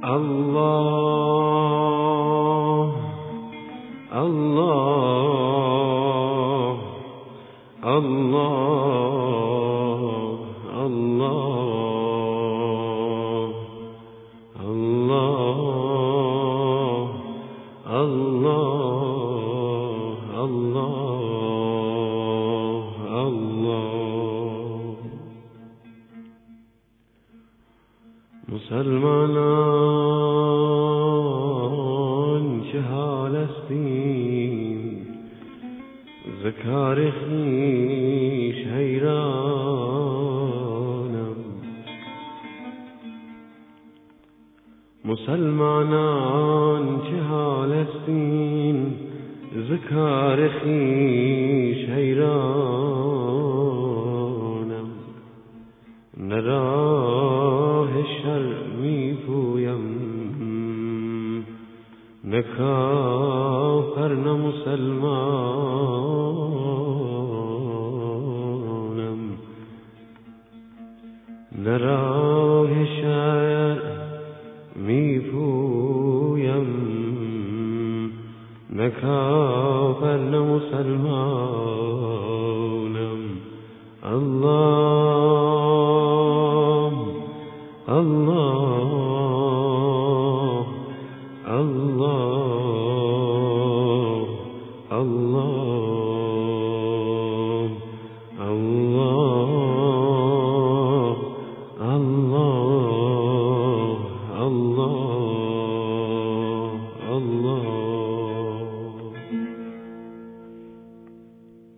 الله الله الله الله الله الله الله الله. مسلمانان چه حال استیم، ز کار خویش حیرانم. مسلمانان چه حال استیم، ز کار خویش حیرانم. نه راه شر می پویم، نه کافر نه مسلمانم. نه راه شر می پویم، نه کافر نه مسلمانم. الله الله الله الله الله.